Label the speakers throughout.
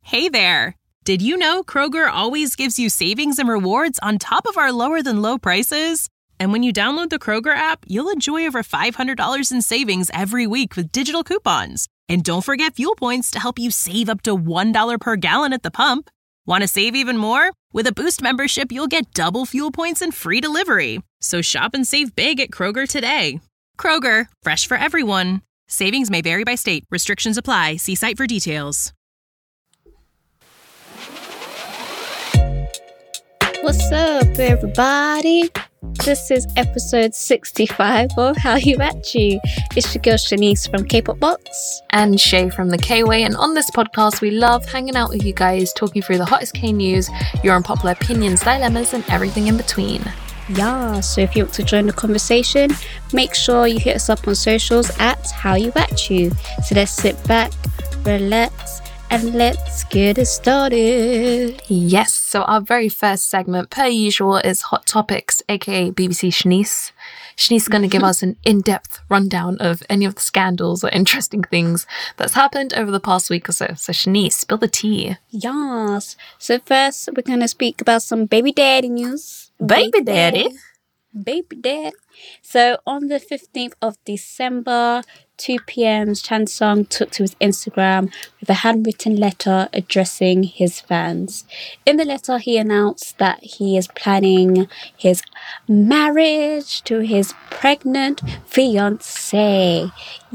Speaker 1: Hey there! Did you know Kroger always gives you savings and rewards on top of our lower-than-low prices? And when you download the Kroger app, you'll enjoy over $500 in savings every week with digital coupons. And don't forget fuel points to help you save up to $1 per gallon at the pump. Want to save even more? With a Boost membership, you'll get double fuel points and free delivery. So shop and save big at Kroger today. Kroger, fresh for everyone. Savings may vary by state. Restrictions apply. See site for details.
Speaker 2: What's up, everybody? This is episode 65 of How You At You. It's your girl Shanice from K-Pop Box.
Speaker 3: And Shay from the K-Way. And on this podcast, we love hanging out with you guys, talking through the hottest K news, your unpopular opinions, dilemmas, and everything in between.
Speaker 2: Yeah, so if you want to join the conversation, make sure you hit us up on socials at How You At You. So let's sit back, relax, and let's get it started.
Speaker 3: Yes, so our very first segment, per usual, is Hot Topics, aka BBC Shanice. Shanice is going to give us an in-depth rundown of any of the scandals or interesting things that's happened over the past week or so. So Shanice, spill the tea.
Speaker 2: Yes. So first, we're going to speak about some baby daddy news.
Speaker 3: Baby daddy?
Speaker 2: Baby dad. So on the 15th of December, 2 p.m, Chan Sung took to his Instagram with a handwritten letter addressing his fans. In the letter, he announced that he is planning his marriage to his pregnant fiancée.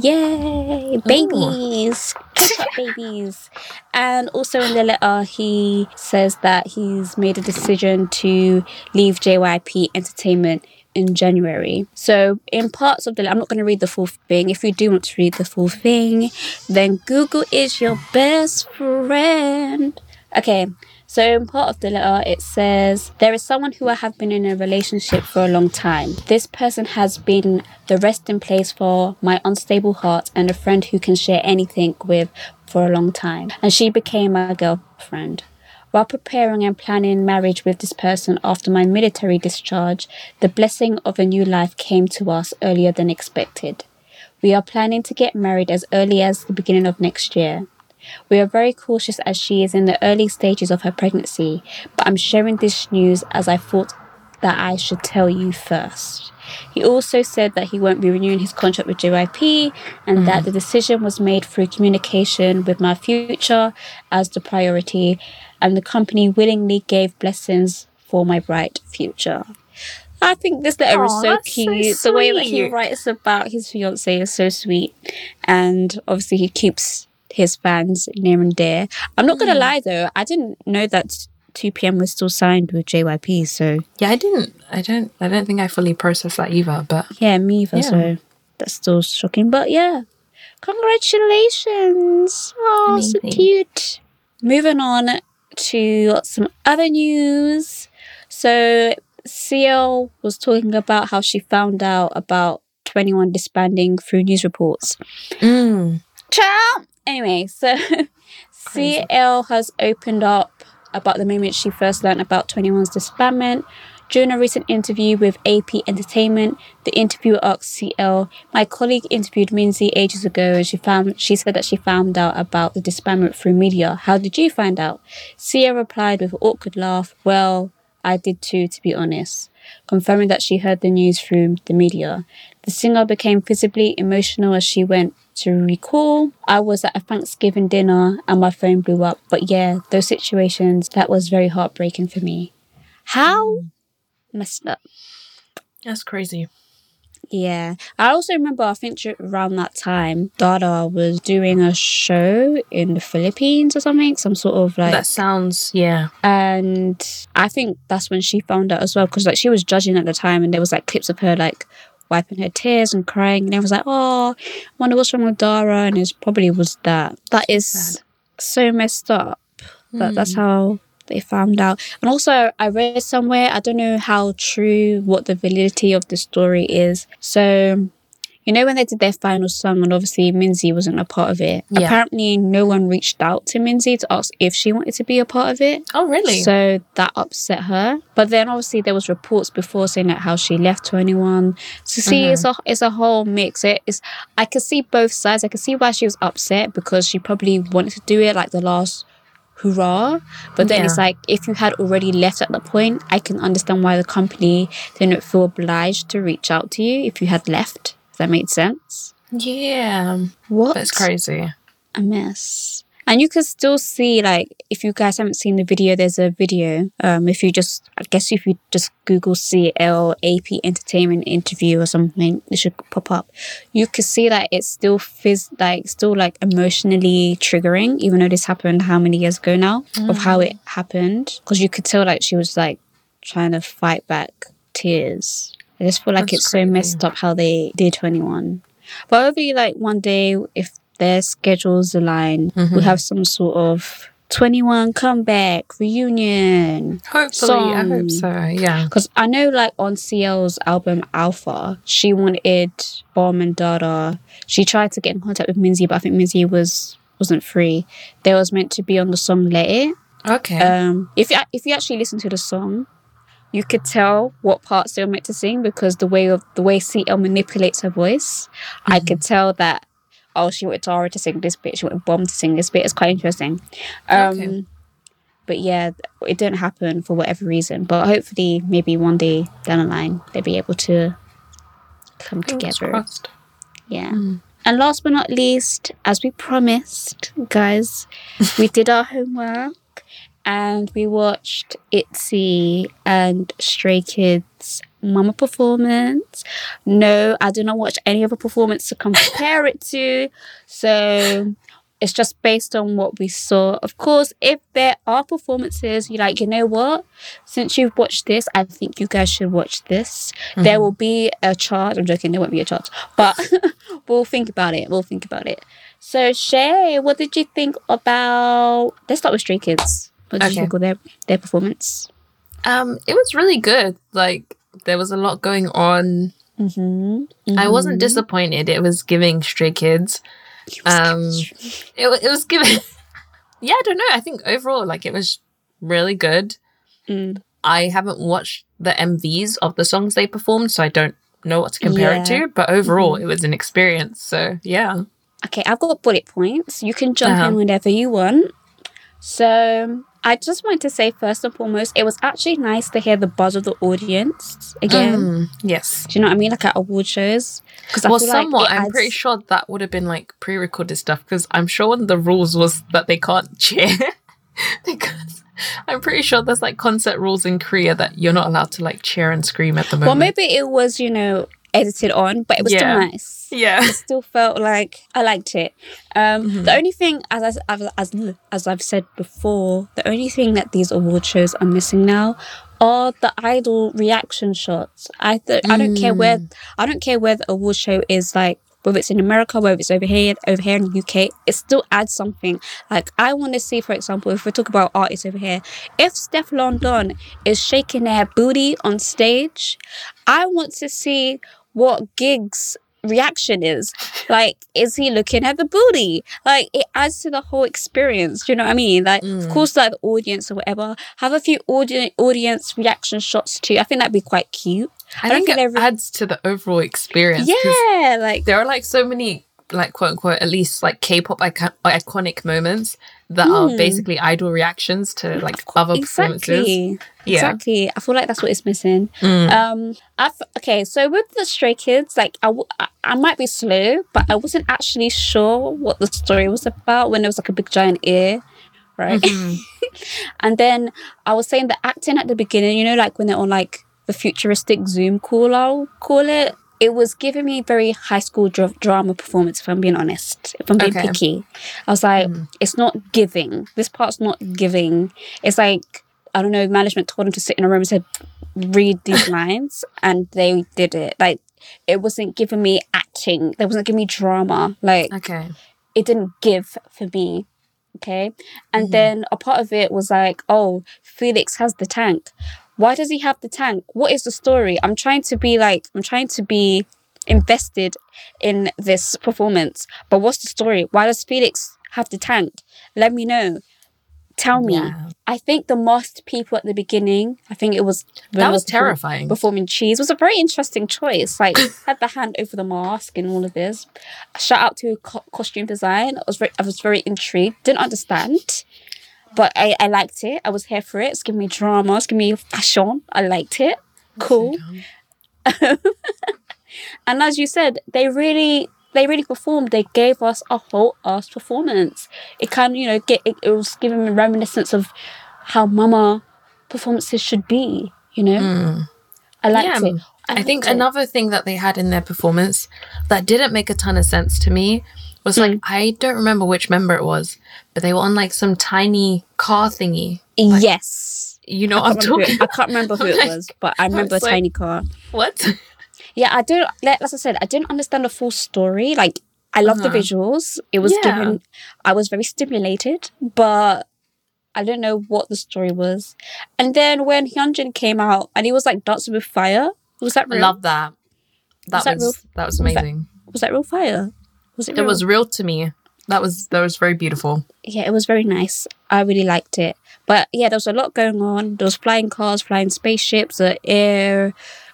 Speaker 2: Yay! Babies! Catch-up babies! And also in the letter, he says that he's made a decision to leave JYP Entertainment in January. So in parts of the letter, I'm not going to read the full thing. If you do want to read the full thing, then Google is your best friend. Okay, so in part of the letter, it says, there is someone who I have been in a relationship for a long time. This person has been the resting place for my unstable heart and a friend who can share anything with for a long time. And she became my girlfriend. While preparing and planning marriage with this person after my military discharge, the blessing of a new life came to us earlier than expected. We are planning to get married as early as the beginning of next year. We are very cautious as she is in the early stages of her pregnancy, but I'm sharing this news as I thought that I should tell you first. He also said that he won't be renewing his contract with JYP and that the decision was made through communication with my future as the priority, and the company willingly gave blessings for my bright future. I think this letter is so cute.
Speaker 3: So
Speaker 2: the way that he writes about his fiancée is so sweet. And obviously he keeps his fans near and dear. I'm not going to lie though, I didn't know that 2 p.m. was still signed with JYP, so...
Speaker 3: Yeah, I don't think I fully processed that either, but...
Speaker 2: Yeah, me either, so that's still shocking. But yeah, congratulations. Oh,
Speaker 3: amazing.
Speaker 2: So cute. Moving on to some other news. So CL was talking about how she found out about 21 disbanding through news reports. Ciao! Anyway, so CL has opened up about the moment she first learned about 21's disbandment. During a recent interview with AP Entertainment, the interviewer asked CL, my colleague interviewed Minzy ages ago and she said that she found out about the disbandment through media. How did you find out? CL replied with an awkward laugh, well, I did too, to be honest, confirming that she heard the news through the media. The singer became visibly emotional as she went to recall, I was at a Thanksgiving dinner and my phone blew up. But yeah, those situations, that was very heartbreaking for me. How messed up.
Speaker 3: That's crazy.
Speaker 2: Yeah. I also remember, I think around that time, Dada was doing a show in the Philippines or something. Some sort of like...
Speaker 3: That sounds, yeah.
Speaker 2: And I think that's when she found out as well. Because like she was judging at the time and there was like clips of her like wiping her tears and crying, and everyone was like, oh, I wonder what's wrong with Dara, and it probably was that. That is so messed up. That's how they found out. And also, I read somewhere, I don't know how true, what the validity of the story is. So, you know when they did their final song, and obviously Minzy wasn't a part of it. Yeah. Apparently, no one reached out to Minzy to ask if she wanted to be a part of it.
Speaker 3: Oh, really?
Speaker 2: So that upset her. But then obviously there was reports before saying that how she left 21. So see, it's a whole mix. I could see both sides. I could see why she was upset because she probably wanted to do it like the last hurrah. But then it's like, if you had already left at that point, I can understand why the company didn't feel obliged to reach out to you if you had left. If that made sense.
Speaker 3: Yeah.
Speaker 2: What?
Speaker 3: That's crazy.
Speaker 2: A mess. And you can still see, like, if you guys haven't seen the video, there's a video. If you just Google CL AP Entertainment interview or something, it should pop up. You could see that it's still emotionally triggering, even though this happened how many years ago now, of how it happened. Because you could tell, like, she was, like, trying to fight back tears. I just feel like it's crazy. So messed up how they did 21. But hopefully, like, one day, if their schedules align, we'll have some sort of 21 comeback reunion.
Speaker 3: Hopefully, I hope so, yeah.
Speaker 2: Because I know, like, on CL's album Alpha, she wanted Bomb and Dada. She tried to get in contact with Minzy, but I think Minzy wasn't free. They was meant to be on the song Let It.
Speaker 3: Okay.
Speaker 2: If you actually listen to the song, you could tell what parts they were meant to sing, because the way CL manipulates her voice, I could tell that, oh, she wanted Tara to sing this bit, she wanted Bomb to sing this bit. It's quite interesting. But yeah, it didn't happen for whatever reason. But hopefully, maybe one day down the line, they'll be able to come together.
Speaker 3: Crossed.
Speaker 2: Yeah. And last but not least, as we promised, guys, we did our homework and we watched ITZY and Stray Kids' Mama performance. No, I did not watch any other performance to compare it to. So it's just based on what we saw. Of course, if there are performances you're like, you know what? Since you've watched this, I think you guys should watch this. There will be a chart. I'm joking, there won't be a chart. But we'll think about it. So Shay, what did you think about... Let's start with Stray Kids. What did you think of their performance?
Speaker 3: It was really good. Like, there was a lot going on. I wasn't disappointed. It was giving Stray Kids. It was giving... Yeah, I don't know. I think overall, like, it was really good. I haven't watched the MVs of the songs they performed, so I don't know what to compare it to. But overall, it was an experience. So, yeah. Okay,
Speaker 2: I've got bullet points. You can jump in whenever you want. So... I just want to say, first and foremost, it was actually nice to hear the buzz of the audience again.
Speaker 3: Yes.
Speaker 2: Do you know what I mean? Like at award shows.
Speaker 3: Well, somewhat. I'm pretty sure that would have been like pre-recorded stuff, because I'm sure one of the rules was that they can't cheer. Because I'm pretty sure there's like concert rules in Korea that you're not allowed to like cheer and scream at the moment.
Speaker 2: Well, maybe it was, edited on, but it was still nice.
Speaker 3: Yeah.
Speaker 2: It still felt like I liked it. The only thing, as I've said before, the only thing that these award shows are missing now are the idol reaction shots. I don't care where the award show is, like whether it's in America, whether it's over here in the UK, it still adds something. Like, I want to see, for example, if we talk about artists over here, if Steph London is shaking their booty on stage, I want to see what Gig's reaction is. Like, is he looking at the booty? Like, it adds to the whole experience. Do you know what I mean? Like, of course, like the audience or whatever, have a few audience reaction shots too. I think that'd be quite cute.
Speaker 3: I think it adds to the overall experience.
Speaker 2: Yeah, like
Speaker 3: there are like so many, like, quote unquote, at least like K-pop iconic moments that are basically idol reactions to like other performances. Yeah.
Speaker 2: Exactly. I feel like that's what it's missing. Okay, so with the Stray Kids, like I might be slow, but I wasn't actually sure what the story was about when there was like a big giant ear, right? And then I was saying the acting at the beginning, like when they're on like the futuristic Zoom call, I'll call it. It was giving me very high school drama performance, if I'm being honest. If I'm being picky. I was like, it's not giving. This part's not giving. It's like, I don't know, management told them to sit in a room and said, read these lines. And they did it. Like, it wasn't giving me acting. They wasn't giving me drama. Like, it didn't give for me. Okay? And then a part of it was like, oh, Felix has the tank. Why does he have the tank? What is the story? I'm trying to be invested in this performance. But what's the story? Why does Felix have the tank? Let me know. Tell me. Yeah. I think the masked people at the beginning, I think it was...
Speaker 3: That was terrifying.
Speaker 2: Performing Cheese was a very interesting choice. Like, had the hand over the mask and all of this. Shout out to costume design. I was very intrigued. Didn't understand. But I liked it. I was here for it. It's giving me drama. It's giving me fashion. I liked it. Cool. And as you said, they really performed. They gave us a whole ass performance. It kind of, it was giving me reminiscence of how Mama performances should be, I liked it.
Speaker 3: I think another thing that they had in their performance that didn't make a ton of sense to me was like, I don't remember which member it was, but they were on like some tiny car thingy. Like,
Speaker 2: yes.
Speaker 3: You know what I'm talking about?
Speaker 2: I can't remember who it was, but I remember a tiny car.
Speaker 3: What?
Speaker 2: Yeah, I don't, as I said, I didn't understand the full story. Like, I love the visuals. It was I was very stimulated, but I don't know what the story was. And then when Hyunjin came out and he was like dancing with fire, was that real?
Speaker 3: I love that. That was amazing.
Speaker 2: Was that real fire? Was it real?
Speaker 3: It was real to me. That was very beautiful.
Speaker 2: Yeah, it was very nice. I really liked it. But yeah, there was a lot going on. There was flying cars, flying spaceships, air,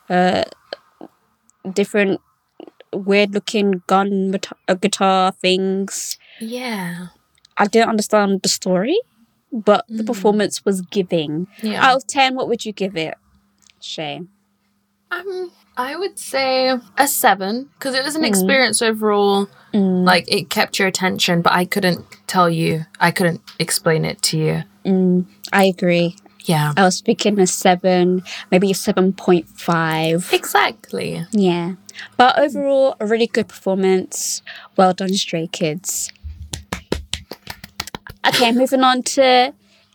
Speaker 2: different weird looking guitar things.
Speaker 3: Yeah.
Speaker 2: I didn't understand the story, but the performance was giving.
Speaker 3: Yeah.
Speaker 2: Out of 10, what would you give it, Shay?
Speaker 3: I would say a 7 because it was an experience overall. Like, it kept your attention, but I couldn't explain it to you.
Speaker 2: I agree.
Speaker 3: Yeah.
Speaker 2: I was thinking a 7, maybe a 7.5.
Speaker 3: Exactly.
Speaker 2: Yeah. But overall, a really good performance. Well done, Stray Kids. Okay, moving on to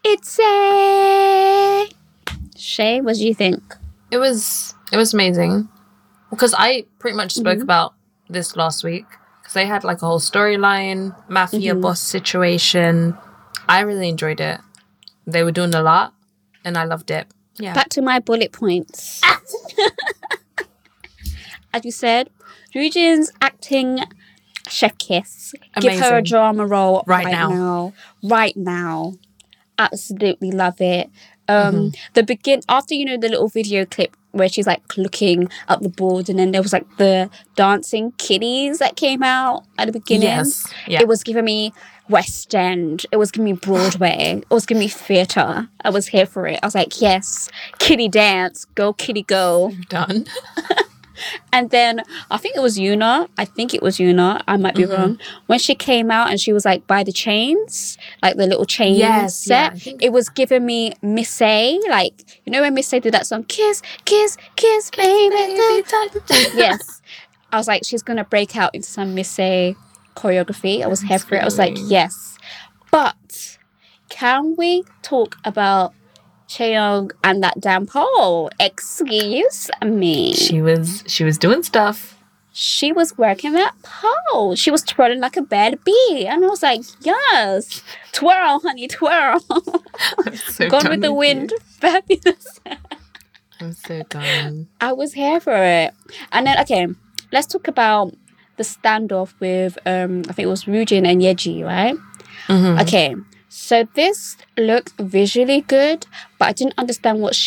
Speaker 2: ITZY. Shay, what do you think?
Speaker 3: It was amazing because I pretty much spoke about this last week because they had like a whole storyline, mafia boss situation. I really enjoyed it. They were doing a lot and I loved it. Yeah.
Speaker 2: Back to my bullet points. As you said, Ryujin's acting chef kiss.
Speaker 3: Amazing.
Speaker 2: Give her a drama role
Speaker 3: Right now.
Speaker 2: Right now. Absolutely love it. After the little video clip where she's like looking up the board and then there was like the dancing kitties that came out at the beginning.
Speaker 3: Yes. Yeah.
Speaker 2: It was giving me West End. It was giving me Broadway. It was giving me theatre. I was here for it. I was like, yes, kitty dance. Go, kitty, go.
Speaker 3: Done.
Speaker 2: And then I think it was Yuna. I might be wrong. When she came out and she was like by the chains, like the little chain set, it was giving me Miss A. Like, you know when Miss A did that song, kiss, kiss, kiss, baby. Yes. I was like, she's going to break out into some Miss A choreography. I was here for it. I was like, yes. But can we talk about Chaeyoung and that damn pole? Excuse me.
Speaker 3: She was doing stuff.
Speaker 2: She was working that pole. She was twirling like a bad bee. And I was like, yes. Twirl, honey, twirl.
Speaker 3: I'm so
Speaker 2: Gone with the wind. Fabulous.
Speaker 3: I'm so done.
Speaker 2: I was here for it. And then, okay, let's talk about the standoff with, I think it was Ryujin and Yeji, right? Okay. So this looked visually good, but I didn't understand what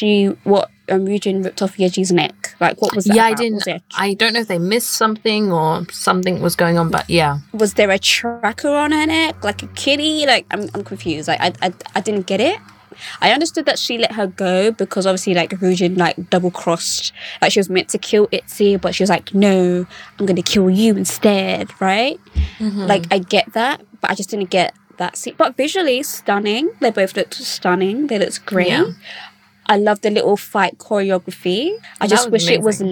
Speaker 2: Ryujin ripped off Yeji's neck. Like, what was that?
Speaker 3: Yeah,
Speaker 2: about?
Speaker 3: I don't know if they missed something or something was going on, but yeah.
Speaker 2: Was there a tracker on her neck, like a kitty? Like, I'm confused. Like, I didn't get it. I understood that she let her go because obviously, like, Ryujin, like, double-crossed. Like, she was meant to kill ITZY, but she was like, no, I'm going to kill you instead, right? Like, I get that, but I just didn't get that scene. But visually, stunning. They both looked stunning. They looked great. Yeah. I love the little fight choreography. I just wish it was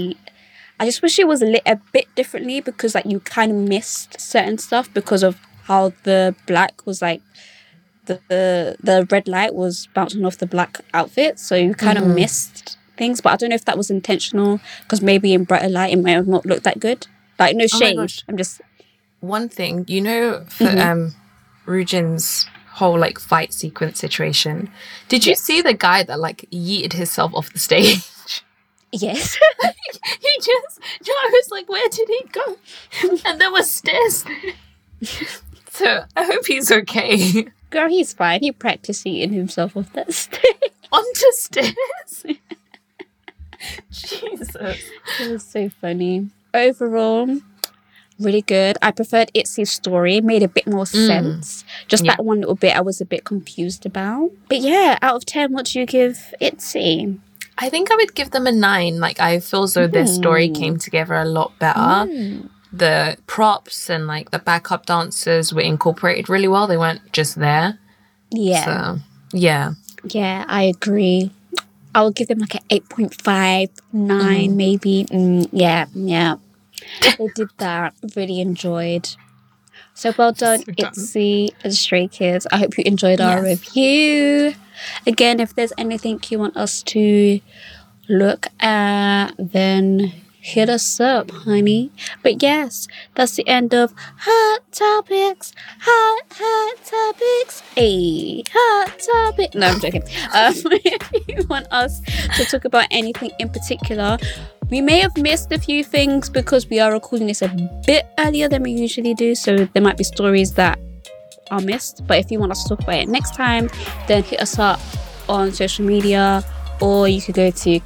Speaker 2: lit a bit differently because, like, you kind of missed certain stuff because of how the black was, like, the red light was bouncing off the black outfit, so you kind of missed things. But I don't know if that was intentional because maybe in brighter light it might have not looked that good. Like, no shade. I'm just
Speaker 3: one thing, you know, for Ryujin's whole like fight sequence situation. Did you see the guy that like yeeted himself off the stage?
Speaker 2: Yes.
Speaker 3: I was like, where did he go? And there was stairs. So I hope he's okay.
Speaker 2: Girl, he's fine. He practiced yeeting himself off that stage.
Speaker 3: Onto stairs. Jesus.
Speaker 2: It was so funny. Overall, really good. I preferred Itzy's story. It made a bit more sense. Just that one little bit I was a bit confused about. But yeah, out of 10, what do you give Itzy?
Speaker 3: I think I would give them a 9. Like, I feel as though their story came together a lot better. The props and like the backup dancers were incorporated really well. They weren't just there.
Speaker 2: Yeah.
Speaker 3: So, yeah.
Speaker 2: Yeah, I agree. I would give them like an 8.5, 9 maybe. Yeah. They did that. Really enjoyed. So well done, Itzy and Stray Kids. I hope you enjoyed our review. Again, if there's anything you want us to look at, then hit us up, honey. But yes, that's the end of Hot Topics. Hot Topics. Hey, Hot Topic. No, I'm joking. If you want us to talk about anything in particular, we may have missed a few things because we are recording this a bit earlier than we usually do, so there might be stories that are missed. But if you want us to talk about it next time, then hit us up on social media, or you could go to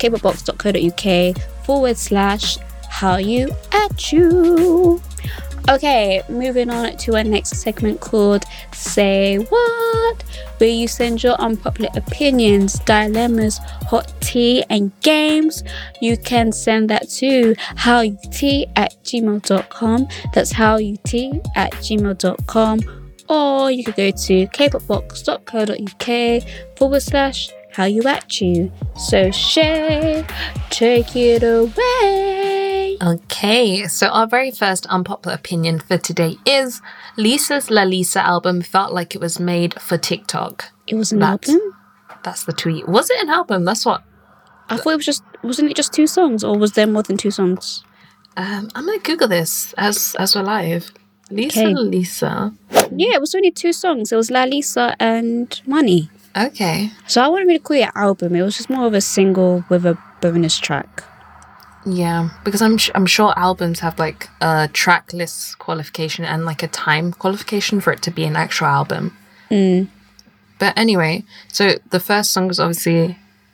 Speaker 2: kpopbox.co.uk/howyouatyou. Okay, moving on to our next segment called Say What, where you send your unpopular opinions, dilemmas, hot tea, and games. You can send that to howyoutea@gmail.com. That's howyoutea@gmail.com. Or you could go to kpopbox.co.uk/howyouatyou. So Shay, take it away.
Speaker 3: Okay, so our very first unpopular opinion for today is Lisa's La Lisa album felt like it was made for TikTok.
Speaker 2: It was an album?
Speaker 3: That's the tweet. Was it an album? That's what...
Speaker 2: I thought it was just... Wasn't it just 2 songs? Or was there more than 2 songs?
Speaker 3: I'm going to Google this as we're live. Lisa.
Speaker 2: Yeah, it was only 2 songs. It was La Lisa and Money.
Speaker 3: Okay.
Speaker 2: So I wouldn't really call it an album. It was just more of a single with a bonus track.
Speaker 3: Yeah, because I'm sure albums have like a track list qualification and like a time qualification for it to be an actual album. But anyway, so the first song was obviously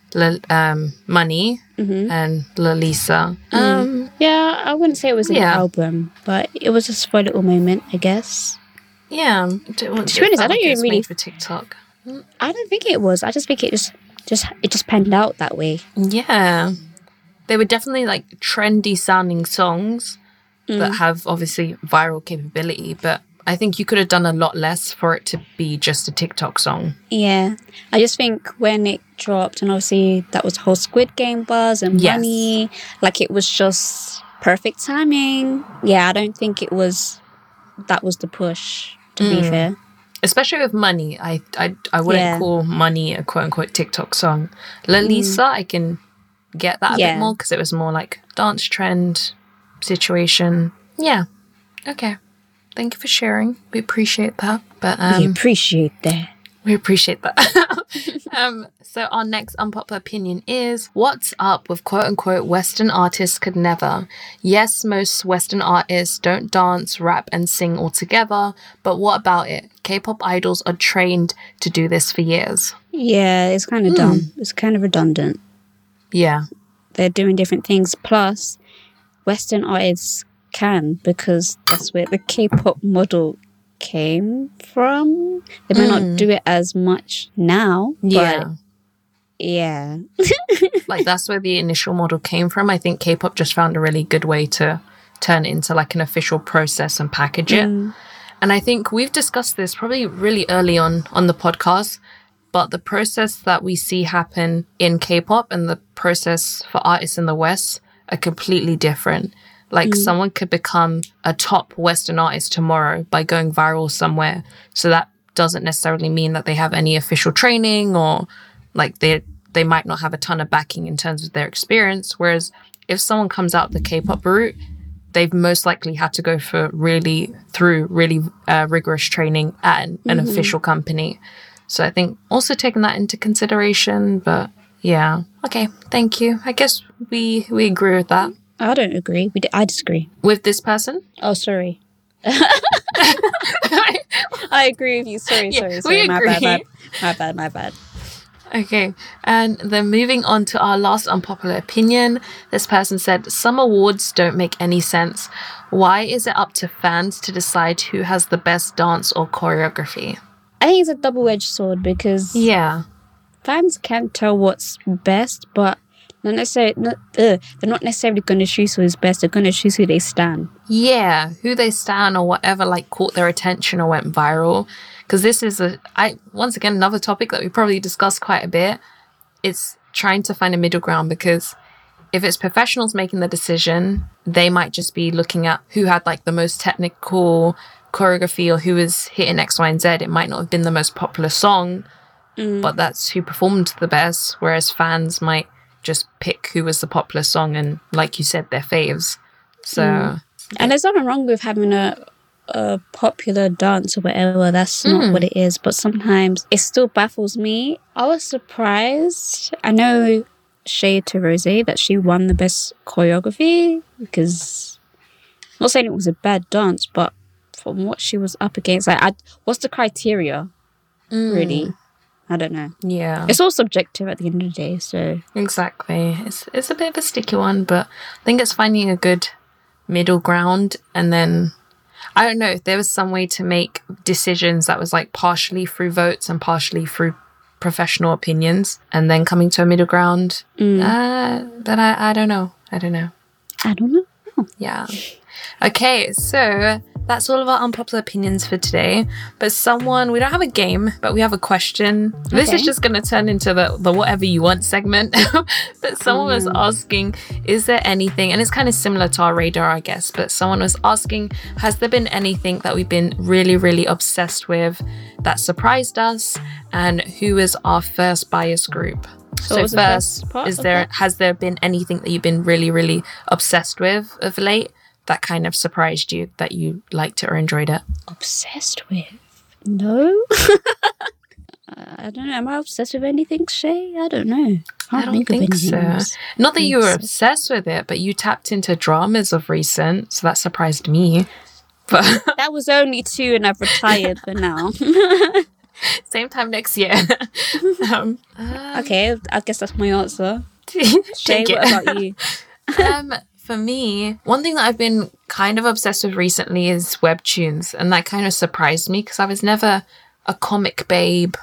Speaker 3: Money and La Lisa.
Speaker 2: Yeah, I wouldn't say it was an album, but it was just for a little moment, I guess.
Speaker 3: Yeah.
Speaker 2: To be honest, I don't even really...
Speaker 3: for TikTok.
Speaker 2: I don't think it was. I just think it just panned out that way.
Speaker 3: Yeah. They were definitely like trendy sounding songs that have obviously viral capability, but I think you could have done a lot less for it to be just a TikTok song.
Speaker 2: Yeah. I just think when it dropped, and obviously that was the whole Squid Game buzz and Money, like it was just perfect timing. Yeah, I don't think that was the push, to be fair.
Speaker 3: Especially with Money, I wouldn't call Money a quote-unquote TikTok song. La Lisa, I can get that a bit more because it was more like dance trend situation. Yeah. Okay. Thank you for sharing. We appreciate that. But
Speaker 2: we appreciate that.
Speaker 3: We appreciate that. So our next unpopular opinion is, what's up with quote-unquote Western artists could never? Yes, most Western artists don't dance, rap, and sing all together, but what about it? K-pop idols are trained to do this for years.
Speaker 2: Yeah, it's kind of dumb. It's kind of redundant.
Speaker 3: Yeah.
Speaker 2: They're doing different things. Plus, Western artists can, because that's where the K-pop model came from. They may not do it as much now, but yeah.
Speaker 3: Like that's where the initial model came from. I think K-pop just found a really good way to turn it into like an official process and package it. And I think we've discussed this probably really early on the podcast, but the process that we see happen in K-pop and the process for artists in the West are completely different. Like someone could become a top Western artist tomorrow by going viral somewhere. So that doesn't necessarily mean that they have any official training, or like they might not have a ton of backing in terms of their experience. Whereas if someone comes out the K-pop route, they've most likely had to go through really rigorous training at an official company. So I think also taking that into consideration. But yeah, okay, thank you. I guess we agree with that.
Speaker 2: I don't agree. I disagree.
Speaker 3: With this person?
Speaker 2: Oh, sorry. I agree with you. Sorry. My bad.
Speaker 3: Okay, and then moving on to our last unpopular opinion. This person said, some awards don't make any sense. Why is it up to fans to decide who has the best dance or choreography?
Speaker 2: I think it's a double-edged sword because
Speaker 3: Yeah.
Speaker 2: fans can tell what's best, but they're not necessarily going to choose who's best. They're going to choose who they stan.
Speaker 3: Yeah, who they stan or whatever like caught their attention or went viral. Because this is once again another topic that we probably discussed quite a bit. It's trying to find a middle ground, because if it's professionals making the decision, they might just be looking at who had like the most technical choreography or who was hitting X, Y, and Z. It might not have been the most popular song, but that's who performed the best. Whereas fans might just pick who was the popular song and, like you said, their faves. So,
Speaker 2: and there's nothing wrong with having a popular dance or whatever. That's not what it is. But sometimes it still baffles me. I was surprised. I know Shea to Rose that she won the best choreography, because I'm not saying it was a bad dance, but from what she was up against, like, what's the criteria? Really, I don't know.
Speaker 3: yeah.
Speaker 2: It's all subjective at the end of the day. So
Speaker 3: Exactly. It's a bit of a sticky one, but I think it's finding a good middle ground. And then, I don't know, if there was some way to make decisions that was like partially through votes and partially through professional opinions and then coming to a middle ground. But I don't know.
Speaker 2: I don't know.
Speaker 3: Yeah. Okay, so that's all of our unpopular opinions for today. But we don't have a game, but we have a question. This is just going to turn into the whatever you want segment. But someone was asking, is there anything, and it's kind of similar to our radar, I guess, but someone was asking, has there been anything that we've been really, really obsessed with that surprised us? And who is our first bias group? So first, has there been anything that you've been really, really obsessed with of late that kind of surprised you, that you liked it or enjoyed it?
Speaker 2: Obsessed with? No. I don't know. Am I obsessed with anything, Shay? I don't know.
Speaker 3: I don't think so. Not that you were obsessed with it, but you tapped into dramas of recent, so that surprised me. But
Speaker 2: that was only 2 and I've retired for now.
Speaker 3: Same time next year.
Speaker 2: Okay, I guess that's my answer. Shay, what about you?
Speaker 3: For me, one thing that I've been kind of obsessed with recently is webtoons, and that kind of surprised me because I was never a comic babe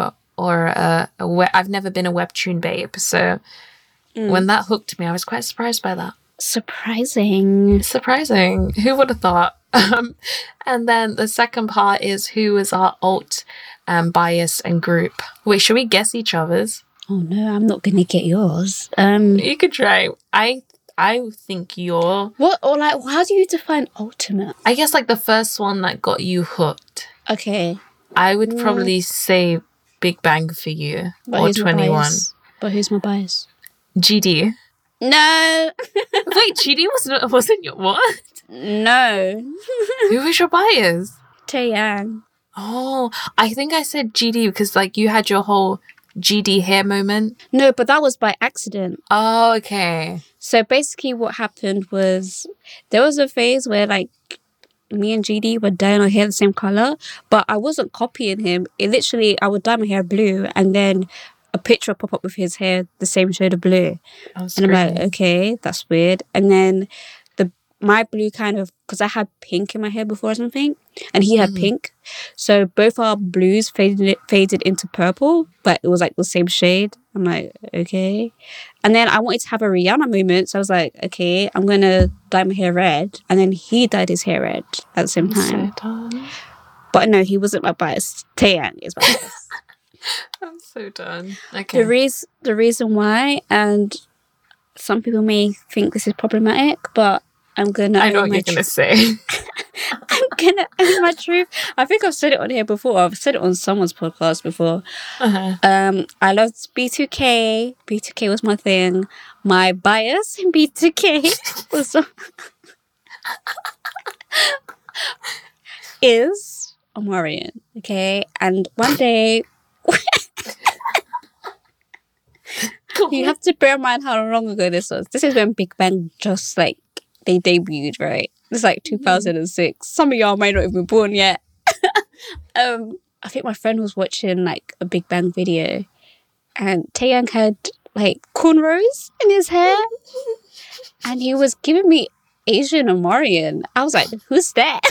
Speaker 3: I've never been a webtoon babe. So when that hooked me, I was quite surprised by that.
Speaker 2: Surprising.
Speaker 3: Who would have thought? And then the second part is who is our alt bias and group. Wait, should we guess each other's?
Speaker 2: Oh no, I'm not gonna get yours.
Speaker 3: You could try. I think you're...
Speaker 2: What? Or like, how do you define ultimate?
Speaker 3: I guess like the first one that got you hooked.
Speaker 2: Okay.
Speaker 3: I would probably say Big Bang for You,
Speaker 2: but
Speaker 3: or 21.
Speaker 2: But who's my bias?
Speaker 3: GD.
Speaker 2: No.
Speaker 3: Wait, GD wasn't your what?
Speaker 2: No.
Speaker 3: Who was your bias?
Speaker 2: Taeyang.
Speaker 3: Oh, I think I said GD because like you had your whole GD hair moment.
Speaker 2: No, but that was by accident.
Speaker 3: Oh, okay.
Speaker 2: So basically what happened was there was a phase where like me and GD were dyeing our hair the same colour, but I wasn't copying him. It literally, I would dye my hair blue and then a picture would pop up with his hair the same shade of blue. And I'm like, okay, that's weird. And then my blue kind of, because I had pink in my hair before or something, and he had pink. So both our blues faded into purple, but it was like the same shade. I'm like, okay. And then I wanted to have a Rihanna moment, so I was like, okay, I'm going to dye my hair red. And then he dyed his hair red at the same time.
Speaker 3: So done.
Speaker 2: But no, he wasn't my bias. Taeyang is my bias.
Speaker 3: I'm so done. Okay.
Speaker 2: The reason why, and some people may think this is problematic, but I
Speaker 3: know what you're going to say.
Speaker 2: I'm going to own my truth. I think I've said it on here before. I've said it on someone's podcast before. I loved B2K. B2K was my thing. My bias in B2K was is Omarion. Okay? And one day... You have to bear in mind how long ago this was. This is when Big Bang just like they debuted, right? It's like 2006. Some of y'all might not have been born yet. I think my friend was watching like a Big Bang video, and Taeyang had like cornrows in his hair, and he was giving me Asian Omarion. I was like, who's that?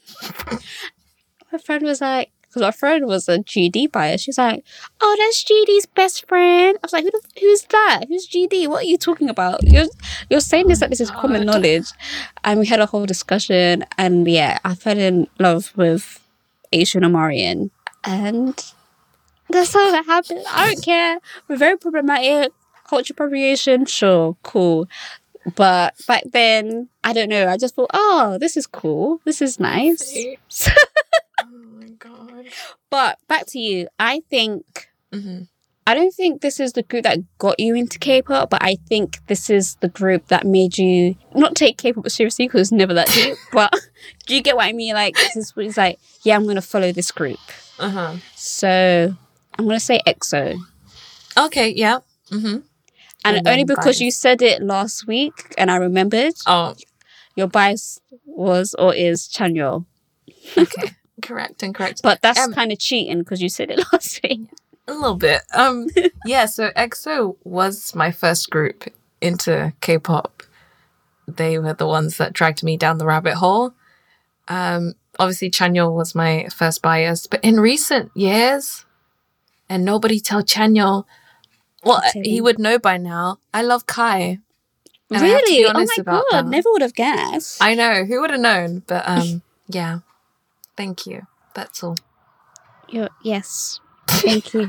Speaker 2: My friend was like, because my friend was a GD buyer. She's like, oh, that's GD's best friend. I was like, who's that? Who's GD? What are you talking about? You're saying this like this is common knowledge. And we had a whole discussion. And yeah, I fell in love with Asian Omarion. And that's how that happened. I don't care. We're very problematic. Culture appropriation, sure, cool. But back then, I don't know. I just thought, oh, this is cool. This is nice.
Speaker 3: Oh my god.
Speaker 2: But back to you. I think, I don't think this is the group that got you into K-pop, but I think this is the group that made you not take K-pop seriously, because it's never that deep. But do you get what I mean? Like, this is what it's like, yeah, I'm going to follow this group. So I'm going to say EXO.
Speaker 3: Okay, yeah.
Speaker 2: And only because you said it last week and I remembered.
Speaker 3: Oh.
Speaker 2: Your bias was or is Chanyeol.
Speaker 3: Okay. Correct.
Speaker 2: But that's kind of cheating because you said it last week.
Speaker 3: A little bit. Yeah, so EXO was my first group into K-pop. They were the ones that dragged me down the rabbit hole. Obviously, Chanyeol was my first bias. But in recent years, and nobody tell Chanyeol, well, he would know by now, I love Kai. And
Speaker 2: really?
Speaker 3: I have to be honest
Speaker 2: oh my
Speaker 3: about
Speaker 2: god,
Speaker 3: that.
Speaker 2: never would have guessed.
Speaker 3: I know, who would have known? But yeah, thank you. That's all.
Speaker 2: Yes, thank you.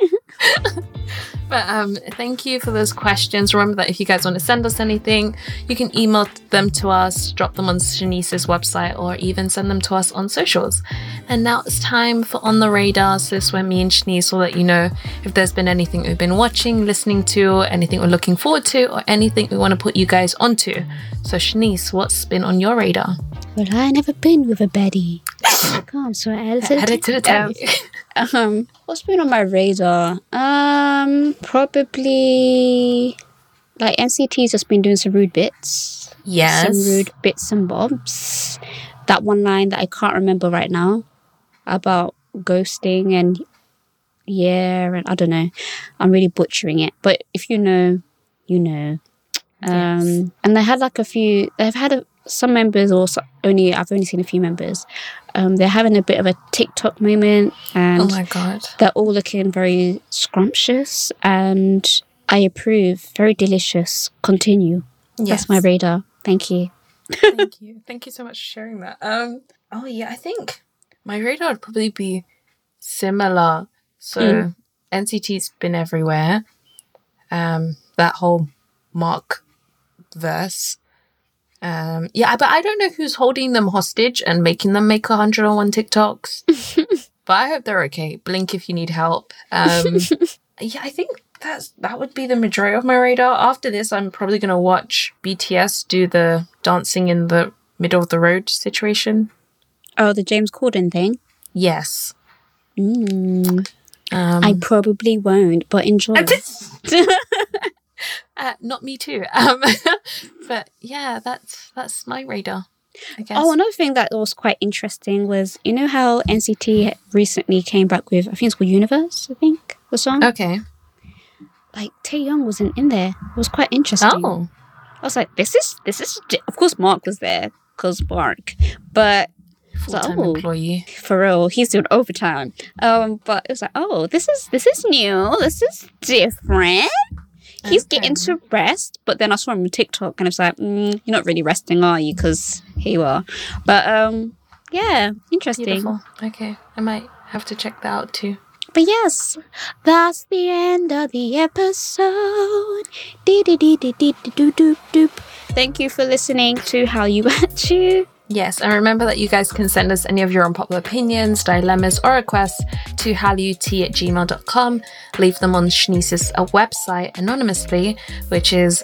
Speaker 3: But thank you for those questions. Remember that if you guys want to send us anything, you can email them to us, drop them on Shanice's website, or even send them to us on socials. And now it's time for On the Radar. So this is where me and Shanice will let you know if there's been anything we've been watching, listening to, anything we're looking forward to, or anything we want to put you guys onto. So Shanice, what's been on your radar?
Speaker 2: Well, I never been with a baddie. Come, so add
Speaker 3: it to the tab.
Speaker 2: What's been on my radar? Probably like NCT's just been doing some rude bits.
Speaker 3: Yes.
Speaker 2: Some rude bits and bobs. That one line that I can't remember right now about ghosting and and I don't know. I'm really butchering it. But if you know, you know.
Speaker 3: Yes.
Speaker 2: And they had like some members, or I've only seen a few members. They're having a bit of a TikTok moment, and
Speaker 3: Oh my god.
Speaker 2: they're all looking very scrumptious, and I approve. Very delicious. Continue.
Speaker 3: Yes.
Speaker 2: That's my radar. Thank you.
Speaker 3: Thank you. Thank you so much for sharing that. Oh yeah, I think my radar would probably be similar. So NCT's been everywhere. That whole Mark verse. Yeah, but I don't know who's holding them hostage and making them make 101 TikToks. But I hope they're okay. Blink if you need help. Yeah, I think that would be the majority of my radar. After this, I'm probably going to watch BTS do the dancing in the middle of the road situation.
Speaker 2: Oh, the James Corden thing?
Speaker 3: Yes.
Speaker 2: I probably won't, but enjoy.
Speaker 3: Not me too. But yeah, that's my radar, I guess.
Speaker 2: Oh, another thing that was quite interesting was, you know how NCT recently came back with, I think it's called Universe, I think, the song?
Speaker 3: Okay.
Speaker 2: Like, Taeyong wasn't in there. It was quite interesting.
Speaker 3: Oh.
Speaker 2: I was like, this is, of course Mark was there, because Mark, but
Speaker 3: Full-time employee.
Speaker 2: for real, he's doing overtime. But it was like, oh, this is new, this is different. He's getting to rest, but then I saw him on TikTok and I was like, you're not really resting, are you? Because here you are. But yeah, interesting.
Speaker 3: Beautiful. Okay, I might have to check that out too.
Speaker 2: But yes, that's the end of the episode. Thank you for listening to Hallyu At You.
Speaker 3: Yes, and remember that you guys can send us any of your unpopular opinions, dilemmas, or requests to hallyut@gmail.com. Leave them on Shanice's website anonymously, which is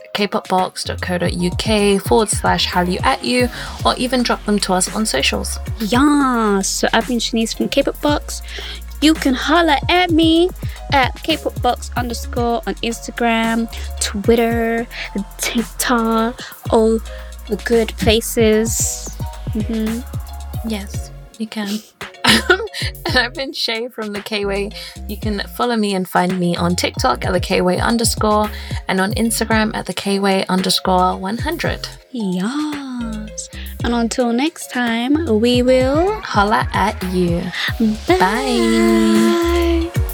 Speaker 3: kpopbox.co.uk/hallyuatyu, or even drop them to us on socials.
Speaker 2: Yeah, so I've been Shanice from K-Pop Box. You can holla at me at kpopbox_ on Instagram, Twitter, TikTok, all the good places.
Speaker 3: Yes, you can. And I've been Shay from The K-Way. You can follow me and find me on TikTok at the K-Way _ and on Instagram at the K-Way _100.
Speaker 2: Yes. And until next time, we will
Speaker 3: holla at you.
Speaker 2: Bye.
Speaker 3: Bye.